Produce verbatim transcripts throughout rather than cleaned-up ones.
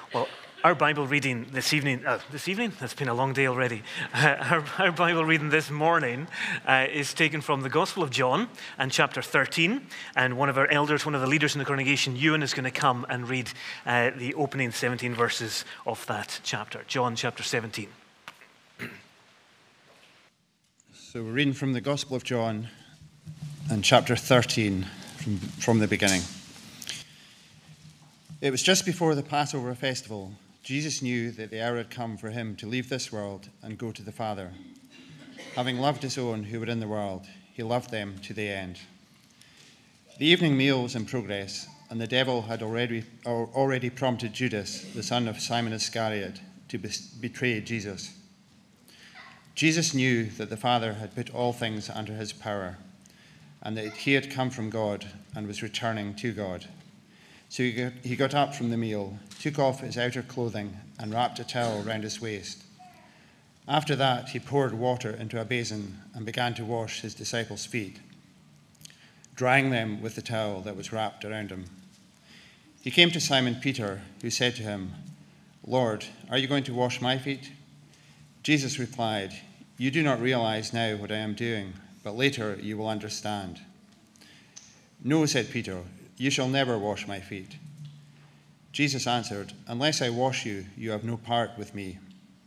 Well, our Bible reading this evening, uh, this evening? It's been a long day already. Uh, our, our Bible reading this morning uh, is taken from the Gospel of John and chapter thirteen. And one of our elders, one of the leaders in the congregation, Ewan, is going to come and read uh, the opening seventeen verses of that chapter. John chapter seventeen. So we're reading from the Gospel of John and chapter thirteen from, from the beginning. It was just before the Passover festival. Jesus knew that the hour had come for him to leave this world and go to the Father. Having loved his own who were in the world, he loved them to the end. The evening meal was in progress, and the devil had already, already prompted Judas, the son of Simon Iscariot, to betray Jesus. Jesus knew that the Father had put all things under his power, and that he had come from God and was returning to God. So he got, he got up from the meal, took off his outer clothing, and wrapped a towel round his waist. After that, he poured water into a basin and began to wash his disciples' feet, drying them with the towel that was wrapped around him. He came to Simon Peter, who said to him, "Lord, are you going to wash my feet?" Jesus replied, "You do not realize now what I am doing, but later you will understand." "No," said Peter, "you shall never wash my feet." Jesus answered, "Unless I wash you, you have no part with me."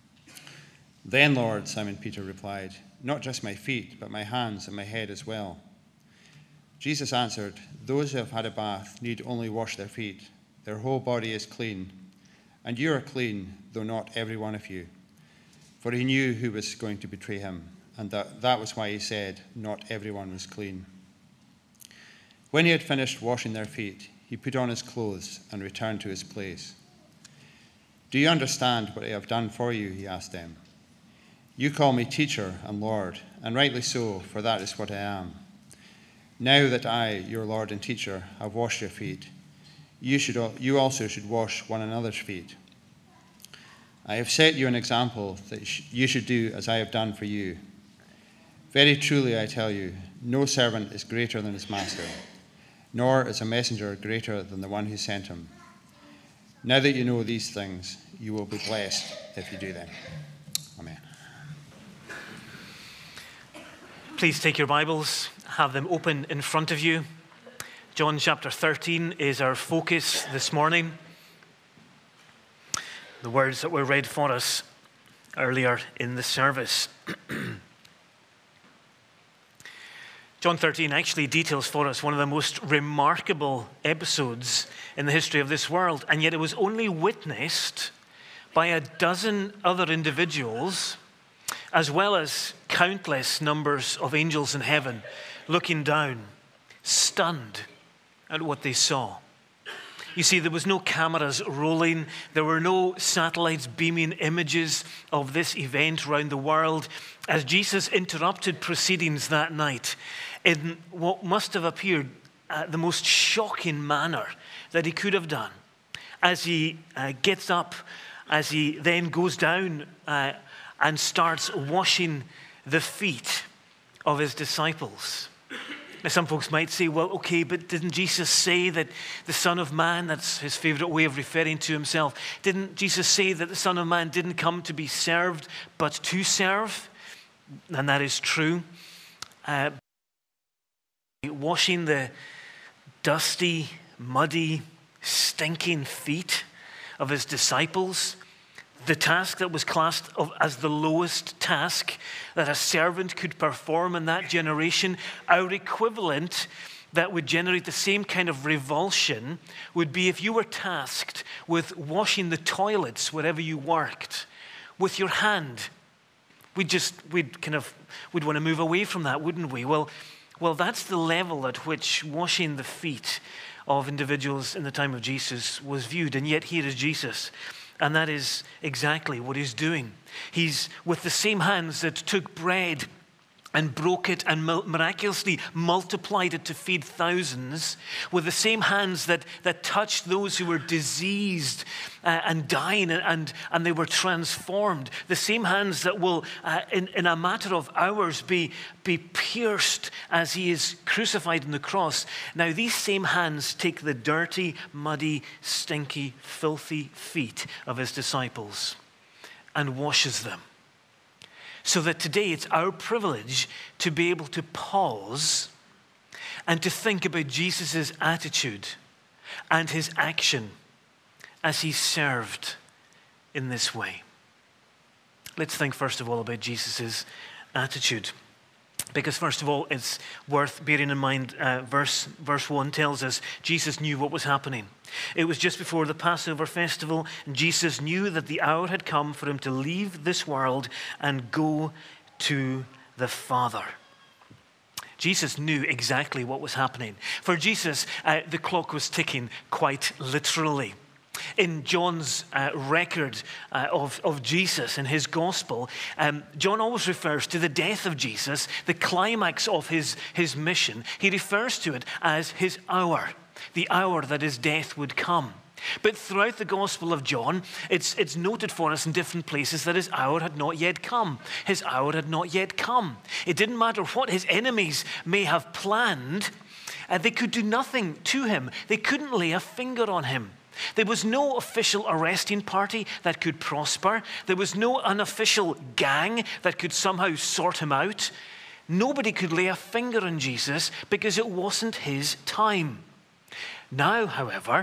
"Then, Lord," Simon Peter replied, "not just my feet, but my hands and my head as well." Jesus answered, "Those who have had a bath need only wash their feet. Their whole body is clean. And you are clean, though not every one of you." For he knew who was going to betray him, and that, that was why he said, "Not everyone was clean." When he had finished washing their feet, he put on his clothes and returned to his place. "Do you understand what I have done for you?" he asked them. "You call me teacher and Lord, and rightly so, for that is what I am. Now that I, your Lord and teacher, have washed your feet, you should you also should wash one another's feet. I have set you an example that you should do as I have done for you. Very truly I tell you, no servant is greater than his master, nor is a messenger greater than the one who sent him. Now that you know these things, you will be blessed if you do them." Amen. Please take your Bibles, have them open in front of you. John chapter thirteen is our focus this morning. The words that were read for us earlier in the service. John thirteen actually details for us one of the most remarkable episodes in the history of this world, and yet it was only witnessed by a dozen other individuals, as well as countless numbers of angels in heaven looking down, stunned at what they saw. You see, there was no cameras rolling. There were no satellites beaming images of this event around the world as Jesus interrupted proceedings that night in what must have appeared uh, the most shocking manner that he could have done. As he uh, gets up, as he then goes down uh, and starts washing the feet of his disciples. Now, some folks might say, well, okay, but didn't Jesus say that the Son of Man, that's his favorite way of referring to himself, didn't Jesus say that the Son of Man didn't come to be served, but to serve? And that is true. Uh, washing the dusty, muddy, stinking feet of his disciples, the task that was classed as the lowest task that a servant could perform in that generation, our equivalent that would generate the same kind of revulsion would be if you were tasked with washing the toilets wherever you worked with your hand. We'd just, we'd kind of, we'd want to move away from that, wouldn't we? Well, well, that's the level at which washing the feet of individuals in the time of Jesus was viewed. And yet here is Jesus. And that is exactly what he's doing. He's with the same hands that took bread and broke it and miraculously multiplied it to feed thousands with the same hands that, that touched those who were diseased uh, and dying and, and, and they were transformed. The same hands that will, uh, in, in a matter of hours, be, be pierced as he is crucified on the cross. Now, these same hands take the dirty, muddy, stinky, filthy feet of his disciples and washes them. So that today it's our privilege to be able to pause and to think about Jesus' attitude and his action as he served in this way. Let's think first of all about Jesus' attitude. Because first of all, it's worth bearing in mind, uh, verse, verse one tells us Jesus knew what was happening. It was just before the Passover festival, and Jesus knew that the hour had come for him to leave this world and go to the Father. Jesus knew exactly what was happening. For Jesus, uh, the clock was ticking quite literally. In John's uh, record uh, of, of Jesus and his gospel, um, John always refers to the death of Jesus, the climax of his, his mission. He refers to it as his hour, the hour that his death would come. But throughout the Gospel of John, it's, it's noted for us in different places that his hour had not yet come. His hour had not yet come. It didn't matter what his enemies may have planned. Uh, they could do nothing to him. They couldn't lay a finger on him. There was no official arresting party that could prosper. There was no unofficial gang that could somehow sort him out. Nobody could lay a finger on Jesus because it wasn't his time. Now, however,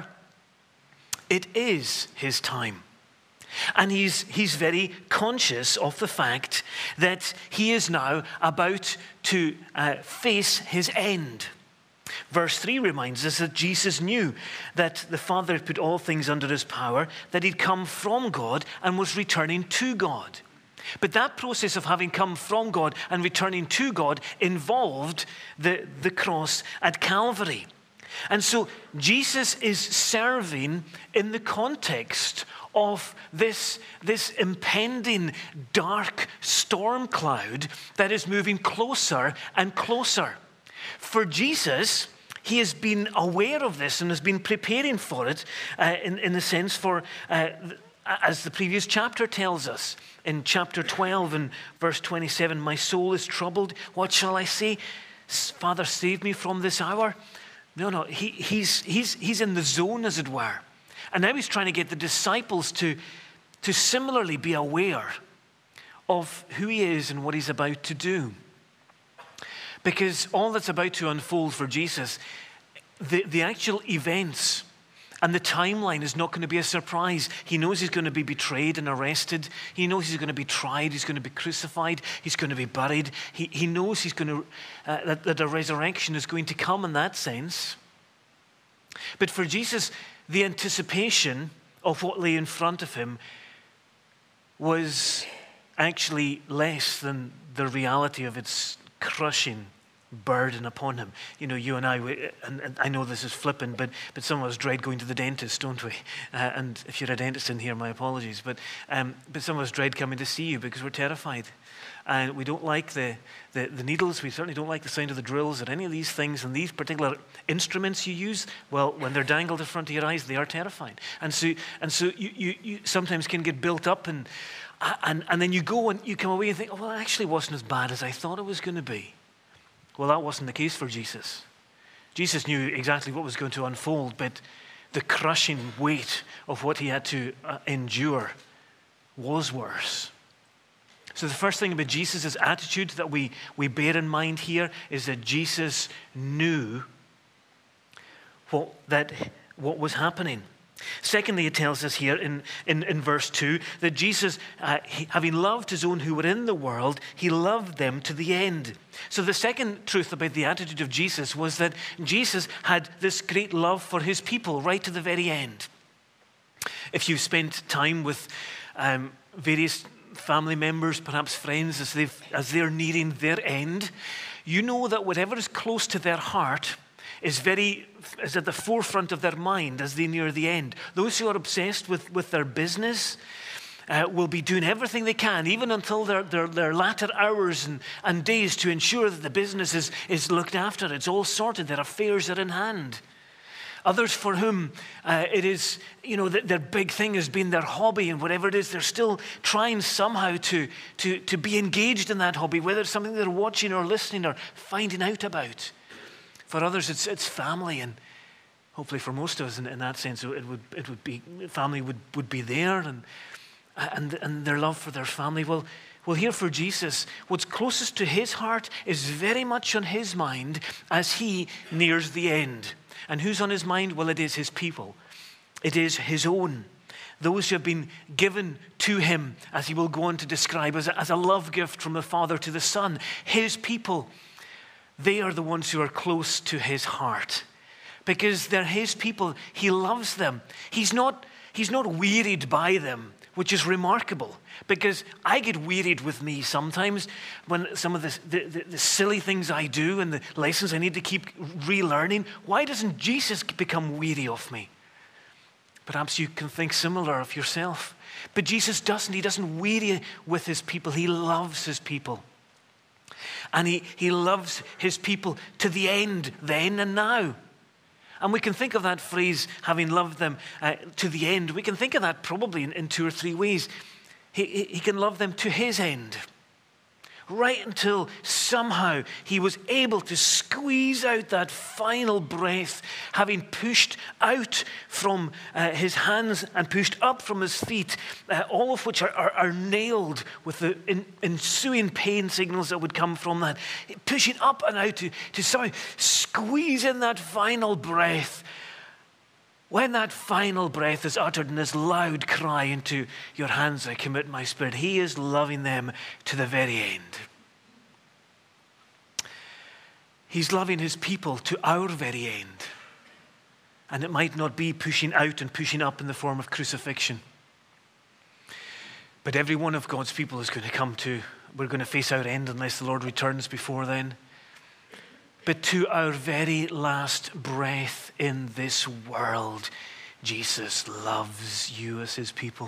it is his time. And he's, he's very conscious of the fact that he is now about to uh, face his end. Verse three reminds us that Jesus knew that the Father had put all things under his power, that he'd come from God and was returning to God. But that process of having come from God and returning to God involved the, the cross at Calvary. And so Jesus is serving in the context of this, this impending dark storm cloud that is moving closer and closer. For Jesus, he has been aware of this and has been preparing for it uh, in, in the sense for, uh, as the previous chapter tells us, in chapter twelve and verse twenty-seven, my soul is troubled. What shall I say? Father, save me from this hour. No, no, he, he's, he's, he's in the zone, as it were. And now he's trying to get the disciples to, to similarly be aware of who he is and what he's about to do. Because all that's about to unfold for Jesus, the, the actual events and the timeline is not going to be a surprise. He knows he's going to be betrayed and arrested. He knows he's going to be tried. He's going to be crucified. He's going to be buried. He, he knows he's going to, uh, that, that a resurrection is going to come in that sense. But for Jesus, the anticipation of what lay in front of him was actually less than the reality of its crushing burden upon him. You know, you and I, we, and, and I know this is flippant, but but some of us dread going to the dentist, don't we? Uh, and if you're a dentist in here, my apologies. But um, but some of us dread coming to see you because we're terrified. And we don't like the, the, the needles. We certainly don't like the sound of the drills or any of these things. And these particular instruments you use, well, when they're dangled in front of your eyes, they are terrifying. And so and so you, you, you sometimes can get built up and, and, and then you go and you come away and think, oh, well, it actually wasn't as bad as I thought it was going to be. Well, that wasn't the case for Jesus. Jesus knew exactly what was going to unfold, but the crushing weight of what he had to uh, endure was worse. So the first thing about Jesus' attitude that we, we bear in mind here is that Jesus knew what, that, what was happening. Secondly, it tells us here in, in, in verse two that Jesus, uh, he, having loved his own who were in the world, he loved them to the end. So the second truth about the attitude of Jesus was that Jesus had this great love for his people right to the very end. If you've spent time with um, various family members, perhaps friends, as, they've, as they're nearing their end, you know that whatever is close to their heart is very is at the forefront of their mind as they near the end. Those who are obsessed with, with their business, uh, will be doing everything they can, even until their, their, their latter hours and, and days, to ensure that the business is, is looked after. It's all sorted. Their affairs are in hand. Others for whom uh, it is, you know, their big thing has been their hobby, and whatever it is, they're still trying somehow to, to, to be engaged in that hobby, whether it's something they're watching or listening or finding out about. For others, it's it's family, and hopefully for most of us in, in that sense, it would it would be family would, would be there, and and and their love for their family. Well, well, here for Jesus, what's closest to his heart is very much on his mind as he nears the end. And who's on his mind? Well, it is his people. It is his own. Those who have been given to him, as he will go on to describe, as a, as a love gift from the Father to the Son. His people, they are the ones who are close to his heart. Because they're his people. He loves them. He's not, he's not wearied by them, which is remarkable. Because I get wearied with me sometimes when some of the, the, the, the silly things I do and the lessons I need to keep relearning. Why doesn't Jesus become weary of me? Perhaps you can think similar of yourself. But Jesus doesn't. He doesn't weary with his people. He loves his people. And he, he loves his people to the end, then and now. And we can think of that phrase, having loved them uh, to the end. We can think of that probably in, in two or three ways. He, he, he can love them to his end. Right until somehow he was able to squeeze out that final breath, having pushed out from uh, his hands and pushed up from his feet, uh, all of which are, are, are nailed with the in, ensuing pain signals that would come from that. Pushing up and out to, to somehow squeeze in that final breath. When that final breath is uttered in this loud cry into your hands I commit my spirit, he is loving them to the very end. He's loving his people to our very end. And it might not be pushing out and pushing up in the form of crucifixion. But every one of God's people is going to come to, we're going to face our end unless the Lord returns before then. But to our very last breath in this world, Jesus loves you as his people.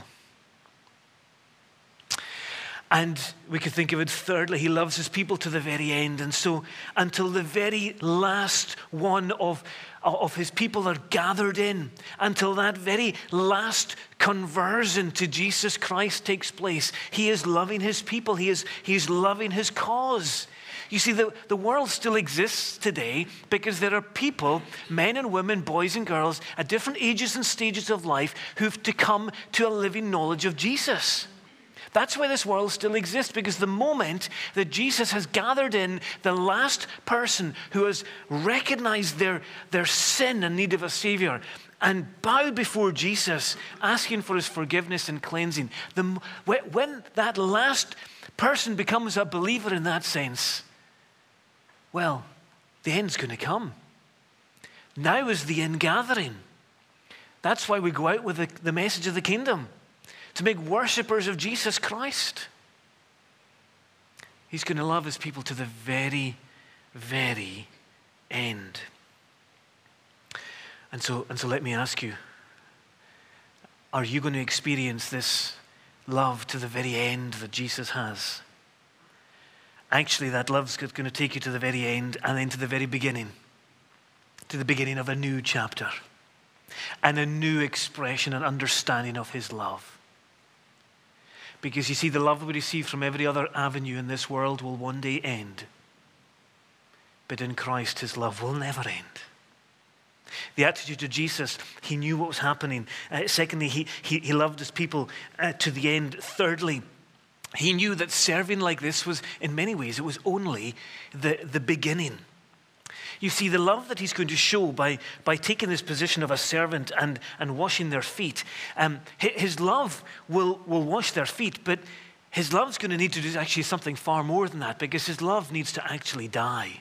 And we could think of it thirdly, he loves his people to the very end. And so until the very last one of, of his people are gathered in, until that very last conversion to Jesus Christ takes place, he is loving his people. He is, he is loving his cause. You see, the, the world still exists today because there are people, men and women, boys and girls, at different ages and stages of life who've to come to a living knowledge of Jesus. That's why this world still exists, because the moment that Jesus has gathered in the last person who has recognized their, their sin and need of a Savior and bowed before Jesus, asking for his forgiveness and cleansing, the, when that last person becomes a believer in that sense, well, the end's going to come. Now is the ingathering. That's why we go out with the, the message of the kingdom, to make worshippers of Jesus Christ. He's going to love his people to the very, very end. And so, and so let me ask you, are you going to experience this love to the very end that Jesus has? Actually, that love's going to take you to the very end and then to the very beginning, to the beginning of a new chapter and a new expression and understanding of his love. Because you see, the love we receive from every other avenue in this world will one day end. But in Christ, his love will never end. The attitude of Jesus, he knew what was happening. Uh, secondly, he, he, he loved his people uh, to the end. Thirdly, he knew that serving like this was, in many ways, it was only the, the beginning. You see, the love that he's going to show by, by taking this position of a servant and, and washing their feet, um, his love will, will wash their feet, but his love's going to need to do actually something far more than that, because his love needs to actually die.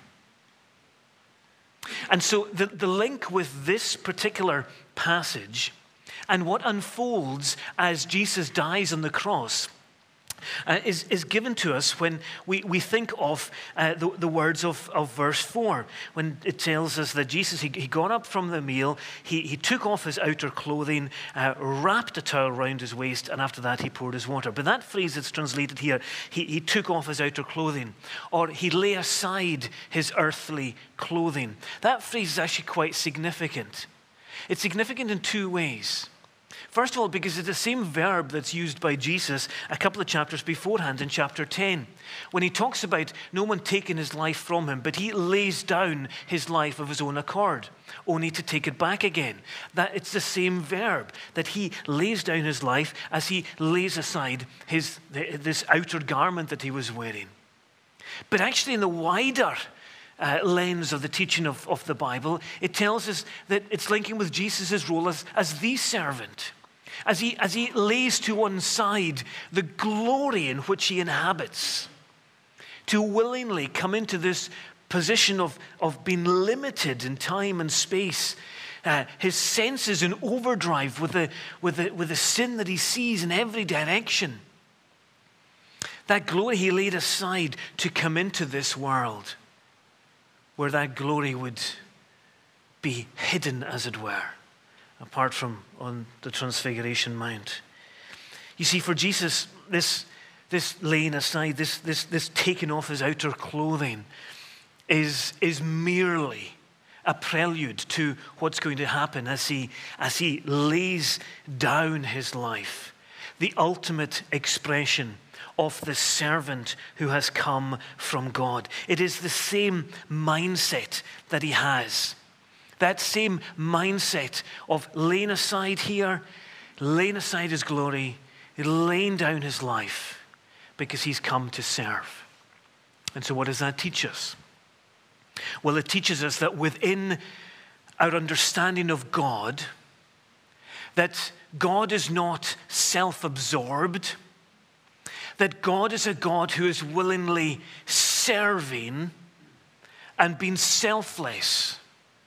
And so the, the link with this particular passage and what unfolds as Jesus dies on the cross uh, is, is given to us when we, we think of uh, the, the words of, of verse four, when it tells us that Jesus, he, he got up from the meal, he, he took off his outer clothing, uh, wrapped a towel around his waist, and after that he poured his water. But that phrase that's translated here, he, he took off his outer clothing, or he lay aside his earthly clothing. That phrase is actually quite significant. It's significant in two ways. First of all, because it's the same verb that's used by Jesus a couple of chapters beforehand in chapter ten, when he talks about no one taking his life from him, but he lays down his life of his own accord, only to take it back again. That it's the same verb, that he lays down his life as he lays aside his this outer garment that he was wearing. But actually, in the wider Uh, lens of the teaching of, of the Bible, it tells us that it's linking with Jesus' role as, as the servant. As he, as he lays to one side the glory in which he inhabits, to willingly come into this position of, of being limited in time and space, uh, his senses in overdrive with the, with, the, with the sin that he sees in every direction. That glory he laid aside to come into this world, where that glory would be hidden, as it were, apart from on the Transfiguration Mount. You see, for Jesus, this, this laying aside, this, this, this taking off his outer clothing is, is merely a prelude to what's going to happen as he, as he lays down his life, the ultimate expression of the servant who has come from God. It is the same mindset that he has. That same mindset of laying aside here, laying aside his glory, laying down his life, because he's come to serve. And so what does that teach us? Well, it teaches us that within our understanding of God, that God is not self-absorbed, that God is a God who is willingly serving and being selfless.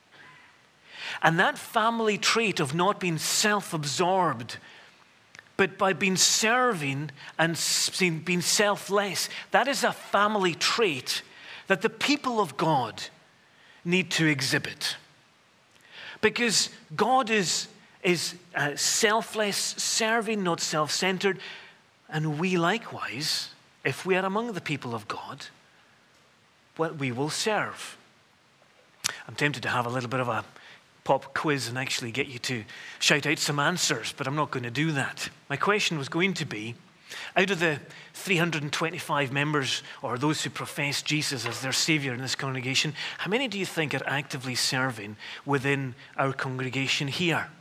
And that family trait of not being self-absorbed, but by being serving and being selfless, that is a family trait that the people of God need to exhibit. Because God is, is uh, selfless, serving, not self-centered. And we likewise, if we are among the people of God, well, we will serve. I'm tempted to have a little bit of a pop quiz and actually get you to shout out some answers, but I'm not going to do that. My question was going to be, out of the three hundred twenty-five members, or those who profess Jesus as their Savior in this congregation, how many do you think are actively serving within our congregation here?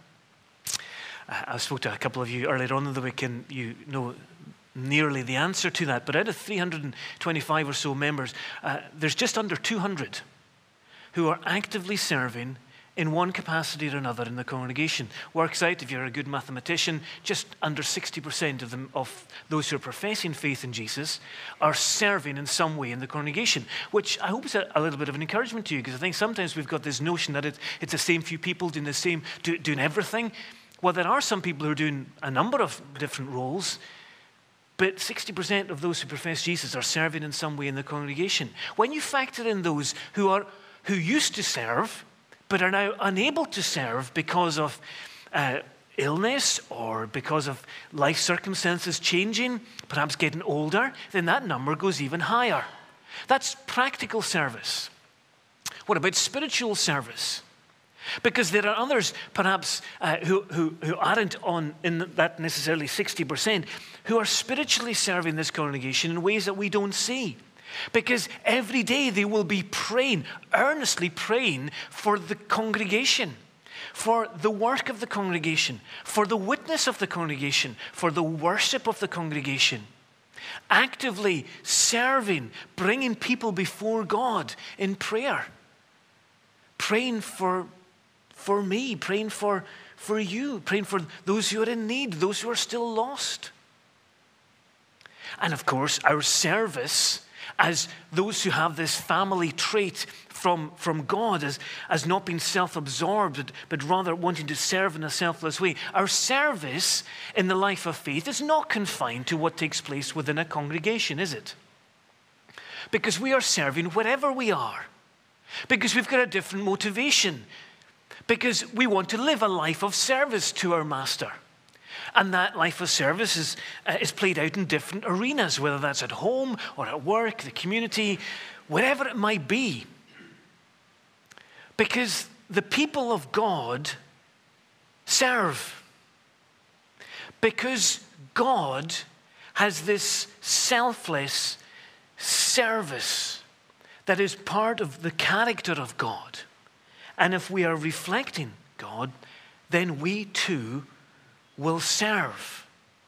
I spoke to a couple of you earlier on in the week, and you know nearly the answer to that. But out of three hundred twenty-five or so members, uh, there's just under two hundred who are actively serving in one capacity or another in the congregation. Works out, if you're a good mathematician, just under sixty percent of them, of those who are professing faith in Jesus, are serving in some way in the congregation, which I hope is a, a little bit of an encouragement to you, because I think sometimes we've got this notion that it, it's the same few people doing the same, do, doing everything. Well, there are some people who are doing a number of different roles, but sixty percent of those who profess Jesus are serving in some way in the congregation. When you factor in those who are who used to serve, but are now unable to serve because of uh, illness or because of life circumstances changing, perhaps getting older, then that number goes even higher. That's practical service. What about spiritual service? Because there are others, perhaps, uh, who, who, who aren't on in that necessarily sixty percent, who are spiritually serving this congregation in ways that we don't see. Because every day they will be praying, earnestly praying for the congregation, for the work of the congregation, for the witness of the congregation, for the worship of the congregation. Actively serving, bringing people before God in prayer. Praying for For me, praying for, for you, praying for those who are in need, those who are still lost. And of course, our service as those who have this family trait from, from God as, as not being self-absorbed, but, but rather wanting to serve in a selfless way. Our service in the life of faith is not confined to what takes place within a congregation, is it? Because we are serving wherever we are. Because we've got a different motivation. Because we want to live a life of service to our Master. And that life of service is, uh, is played out in different arenas, whether that's at home or at work, the community, whatever it might be. Because the people of God serve. Because God has this selfless service that is part of the character of God. And if we are reflecting God, then we too will serve.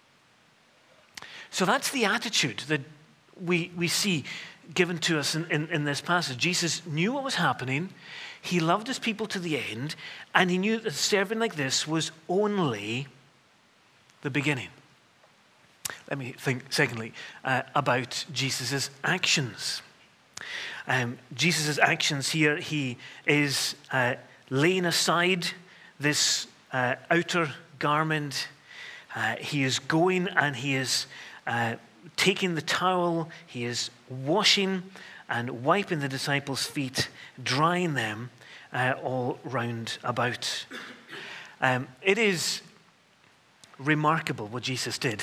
So that's the attitude that we, we see given to us in, in, in this passage. Jesus knew what was happening. He loved his people to the end. And he knew that serving like this was only the beginning. Let me think, secondly, uh, about Jesus' actions. Um, Jesus' actions here, he is uh, laying aside this uh, outer garment. Uh, he is going and he is uh, taking the towel. He is washing and wiping the disciples' feet, drying them uh, all round about. Um, it is remarkable what Jesus did.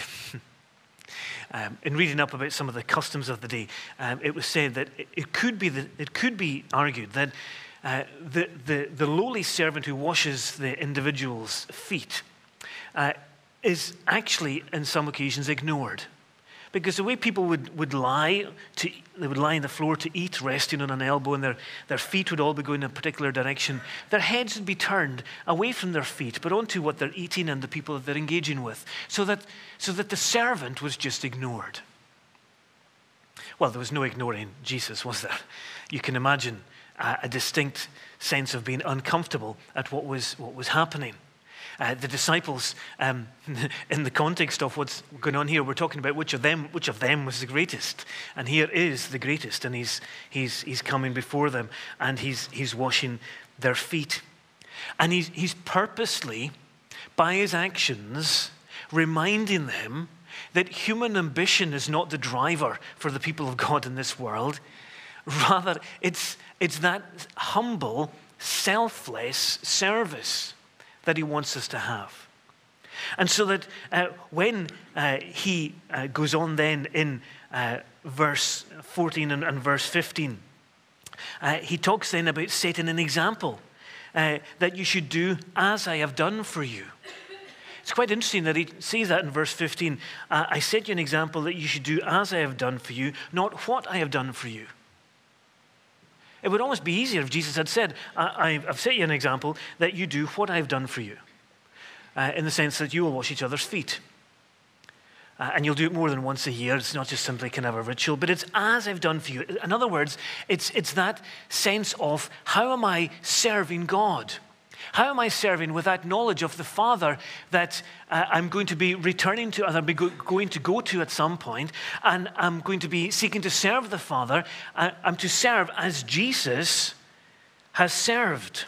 Um, in reading up about some of the customs of the day, um, it was said that it, it could be the, it could be argued that uh, the, the the lowly servant who washes the individual's feet uh, is actually, in some occasions, ignored, because the way people would, would lie to they would lie on the floor to eat, resting on an elbow, and their, their feet would all be going in a particular direction. Their heads would be turned away from their feet, but onto what they're eating and the people that they're engaging with, so that so that the servant was just ignored. Well, there was no ignoring Jesus, was there? You can imagine uh, a distinct sense of being uncomfortable at what was what was happening. Uh, the disciples, um, in the context of what's going on here, we're talking about which of them, which of them was the greatest. And here is the greatest, and he's he's he's coming before them, and he's he's washing their feet, and he's he's purposely, by his actions, reminding them that human ambition is not the driver for the people of God in this world. Rather, it's it's that humble, selfless service that he wants us to have. And so that uh, when uh, he uh, goes on then in uh, verse fourteen and, and verse fifteen, uh, he talks then about setting an example uh, that you should do as I have done for you. It's quite interesting that he says that in verse fifteen. Uh, I set you an example that you should do as I have done for you, not what I have done for you. It would almost be easier if Jesus had said, I, I've set you an example that you do what I've done for you, uh, in the sense that you will wash each other's feet. Uh, and you'll do it more than once a year. It's not just simply kind of a ritual, but it's as I've done for you. In other words, it's, it's that sense of how am I serving God? How am I serving with that knowledge of the Father that uh, I'm going to be returning to, and I'm go- going to go to at some point, and I'm going to be seeking to serve the Father. Uh, I'm to serve as Jesus has served.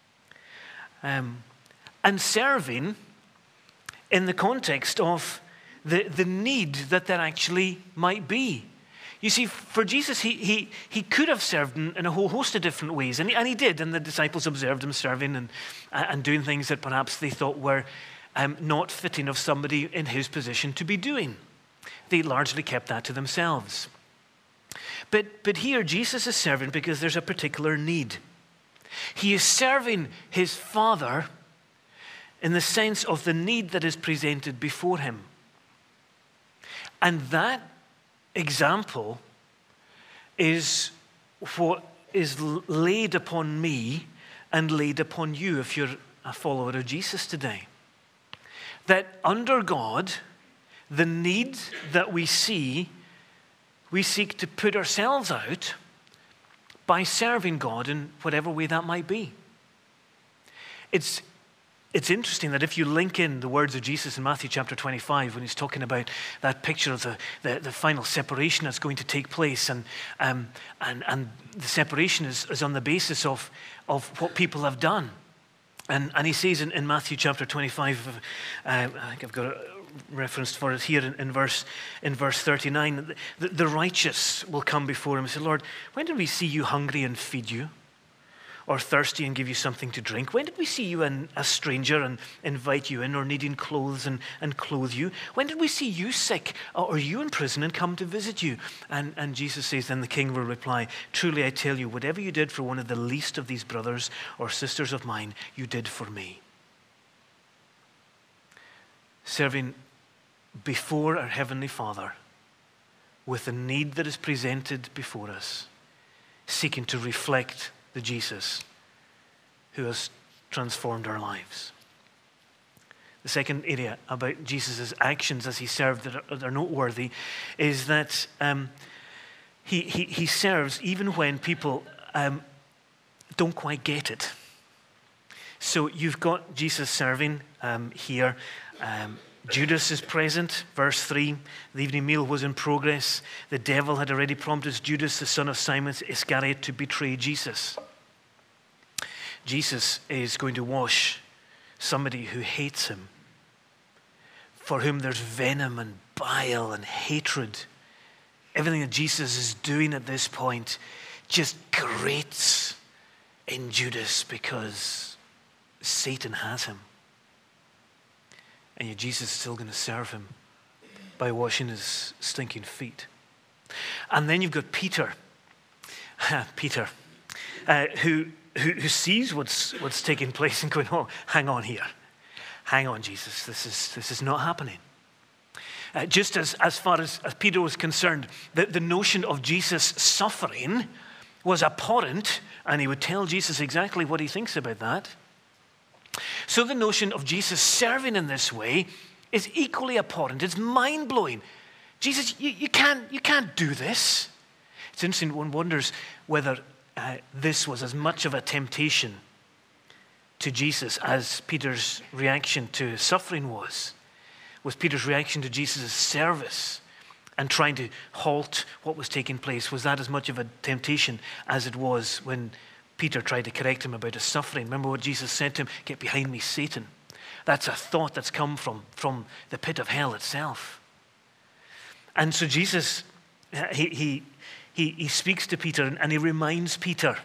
Um, and serving in the context of the, the need that there actually might be. You see, for Jesus, he he he could have served in, in a whole host of different ways, and he, and he did, and the disciples observed him serving and uh, and doing things that perhaps they thought were um, not fitting of somebody in his position to be doing. They largely kept that to themselves. But but here, Jesus is serving because there's a particular need. He is serving his Father in the sense of the need that is presented before him. And that example is what is laid upon me and laid upon you if you're a follower of Jesus today. That under God, the need that we see, we seek to put ourselves out by serving God in whatever way that might be. It's it's interesting that if you link in the words of Jesus in Matthew chapter twenty-five, when he's talking about that picture of the, the, the final separation that's going to take place, and um, and and the separation is, is on the basis of, of what people have done. And, and he says in, in Matthew chapter twenty-five, uh, I think I've got a reference for it here in, in verse in verse thirty-nine, the, the righteous will come before him and say, Lord, when did we see you hungry and feed you? Or thirsty and give you something to drink? When did we see you in, a stranger and invite you in, or needing clothes and, and clothe you? When did we see you sick or you in prison and come to visit you? And, and Jesus says, then the king will reply, truly I tell you, whatever you did for one of the least of these brothers or sisters of mine, you did for me. Serving before our Heavenly Father with the need that is presented before us, seeking to reflect the Jesus who has transformed our lives. The second area about Jesus' actions as he served that are, that are noteworthy is that um, he, he, he serves even when people um, don't quite get it. So you've got Jesus serving um, here. Um, Judas is present, verse three. The evening meal was in progress. The devil had already prompted Judas, the son of Simon Iscariot, to betray Jesus. Jesus is going to wash somebody who hates him, for whom there's venom and bile and hatred. Everything that Jesus is doing at this point just grates in Judas because Satan has him. And yet Jesus is still going to serve him by washing his stinking feet. And then you've got Peter, Peter, uh, who, who who sees what's what's taking place and going, oh, hang on here, hang on, Jesus, this is this is not happening. Uh, just as as far as, as Peter was concerned, the, the notion of Jesus suffering was abhorrent, and he would tell Jesus exactly what he thinks about that. So the notion of Jesus serving in this way is equally abhorrent. It's mind-blowing. Jesus, you, you, can't, you can't do this. It's interesting, one wonders whether uh, this was as much of a temptation to Jesus as Peter's reaction to suffering was. Was Peter's reaction to Jesus' service and trying to halt what was taking place, was that as much of a temptation as it was when Peter tried to correct him about his suffering? Remember what Jesus said to him? Get behind me, Satan. That's a thought that's come from, from the pit of hell itself. And so Jesus, he, he, he, he speaks to Peter and, and he reminds Peter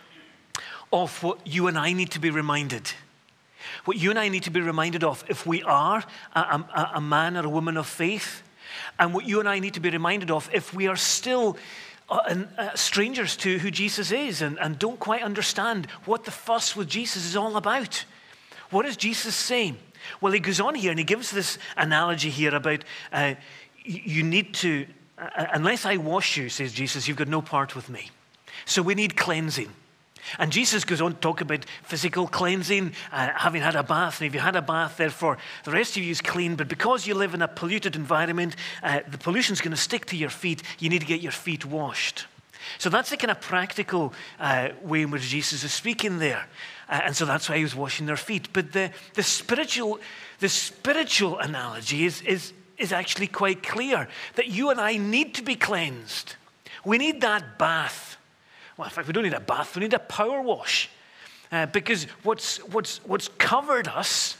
of what you and I need to be reminded. What you and I need to be reminded of if we are a, a, a man or a woman of faith, and what you and I need to be reminded of if we are still Uh, and, uh, strangers to who Jesus is and, and don't quite understand what the fuss with Jesus is all about. What is Jesus saying? Well, he goes on here and he gives this analogy here about uh, you need to, uh, unless I wash you, says Jesus, you've got no part with me. So we need cleansing. And Jesus goes on to talk about physical cleansing, uh, having had a bath. And if you had a bath, therefore, the rest of you is clean. But because you live in a polluted environment, uh, the pollution's going to stick to your feet. You need to get your feet washed. So that's the kind of practical uh, way in which Jesus is speaking there. Uh, and so that's why he was washing their feet. But the, the spiritual the spiritual analogy is, is, is actually quite clear, that you and I need to be cleansed. We need that bath. Well, in fact, we don't need a bath, we need a power wash. Uh, because what's, what's, what's covered us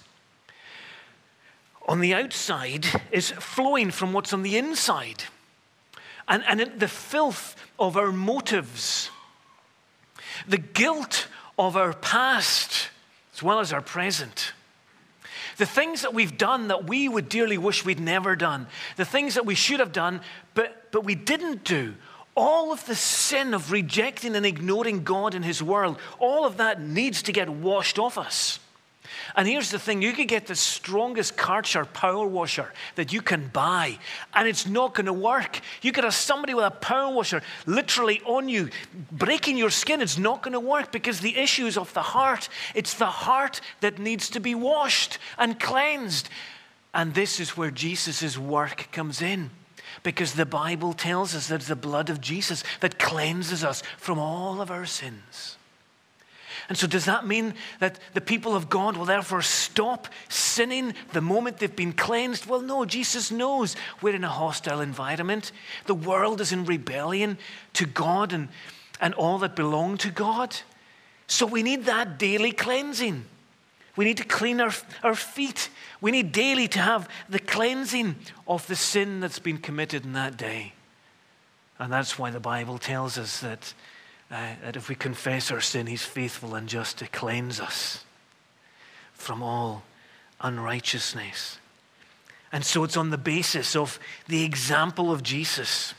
on the outside is flowing from what's on the inside. And, and it, the filth of our motives, the guilt of our past, as well as our present, the things that we've done that we would dearly wish we'd never done, the things that we should have done, but, but we didn't do, all of the sin of rejecting and ignoring God and his world, all of that needs to get washed off us. And here's the thing, you could get the strongest Karcher power washer that you can buy, and it's not going to work. You could have somebody with a power washer literally on you, breaking your skin. It's not going to work because the issue is of the heart. It's the heart that needs to be washed and cleansed. And this is where Jesus' work comes in. Because the Bible tells us that it's the blood of Jesus that cleanses us from all of our sins. And so does that mean that the people of God will therefore stop sinning the moment they've been cleansed? Well, no, Jesus knows we're in a hostile environment. The world is in rebellion to God and, and all that belong to God. So we need that daily cleansing. We need to clean our, our feet. We need daily to have the cleansing of the sin that's been committed in that day. And that's why the Bible tells us that Uh, that if we confess our sin, he's faithful and just to cleanse us from all unrighteousness. And so it's on the basis of the example of Jesus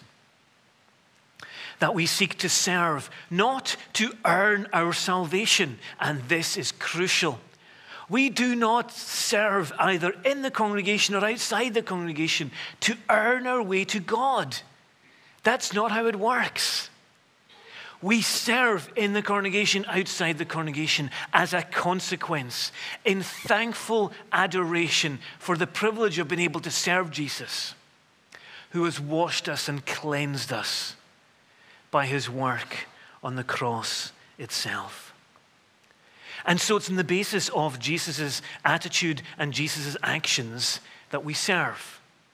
that we seek to serve, not to earn our salvation. And this is crucial. We do not serve either in the congregation or outside the congregation to earn our way to God. That's not how it works. We serve in the congregation, outside the congregation, as a consequence, in thankful adoration for the privilege of being able to serve Jesus, who has washed us and cleansed us by his work on the cross itself. And so it's on the basis of Jesus' attitude and Jesus' actions that we serve.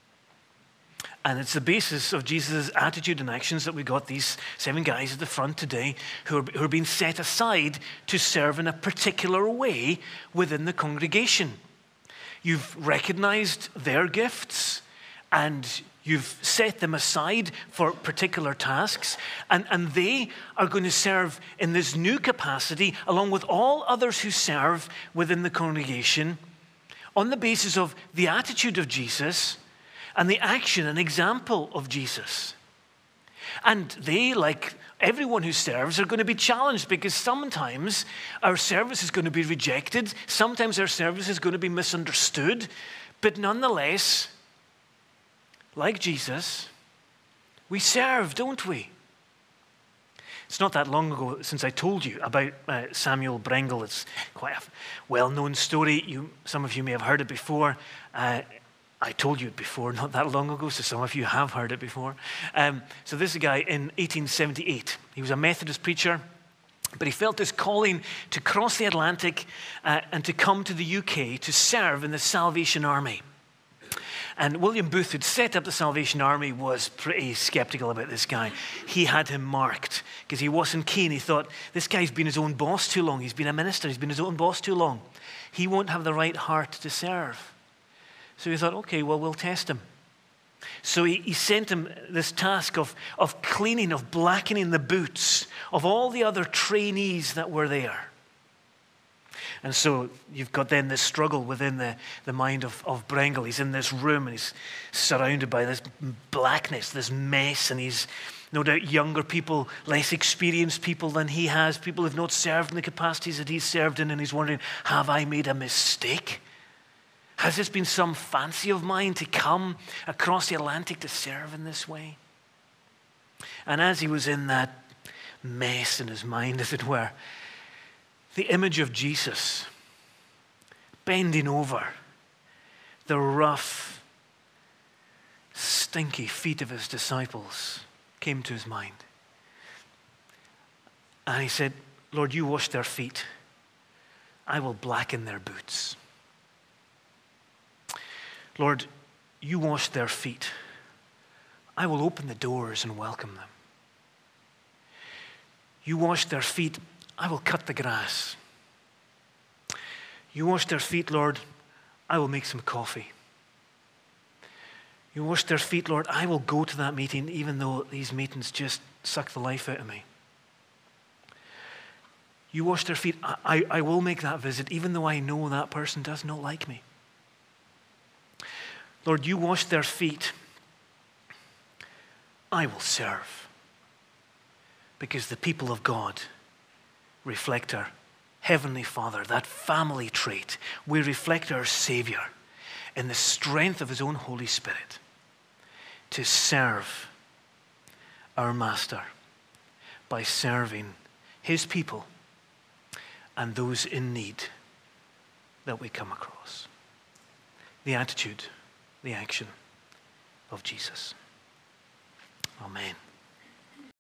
And it's the basis of Jesus' attitude and actions that we got these seven guys at the front today who are, who are being set aside to serve in a particular way within the congregation. You've recognized their gifts and you've set them aside for particular tasks, and, and they are going to serve in this new capacity along with all others who serve within the congregation on the basis of the attitude of Jesus and the action and example of Jesus. And they, like everyone who serves, are going to be challenged because sometimes our service is going to be rejected, sometimes our service is going to be misunderstood, but nonetheless, like Jesus, we serve, don't we? It's not that long ago since I told you about uh, Samuel Brengle. It's quite a well-known story. You, some of you may have heard it before. Uh, I told you it before, not that long ago, so some of you have heard it before. Um, so this is a guy in eighteen seventy-eight. He was a Methodist preacher, but he felt this calling to cross the Atlantic uh, and to come to the U K to serve in the Salvation Army. And William Booth, who'd set up the Salvation Army, was pretty skeptical about this guy. He had him marked because he wasn't keen. He thought, this guy's been his own boss too long. He's been a minister. He's been his own boss too long. He won't have the right heart to serve. So he thought, okay, well, we'll test him. So he, he sent him this task of, of cleaning, of blackening the boots of all the other trainees that were there. And so you've got then this struggle within the, the mind of, of Brengle. He's in this room and he's surrounded by this blackness, this mess, and he's no doubt younger people, less experienced people than he has, people who've not served in the capacities that he's served in, and he's wondering, have I made a mistake? Has this been some fancy of mine to come across the Atlantic to serve in this way? And as he was in that mess in his mind, as it were, the image of Jesus bending over the rough, stinky feet of his disciples came to his mind. And he said, Lord, you wash their feet. I will blacken their boots. Lord, you wash their feet. I will open the doors and welcome them. You wash their feet. I will cut the grass. You wash their feet, Lord. I will make some coffee. You wash their feet, Lord. I will go to that meeting even though these meetings just suck the life out of me. You wash their feet. I, I, I will make that visit even though I know that person does not like me. Lord, you wash their feet. I will serve. Because the people of God reflect our Heavenly Father, that family trait. We reflect our Savior in the strength of his own Holy Spirit to serve our Master by serving his people and those in need that we come across. The attitude, the action of Jesus. Amen.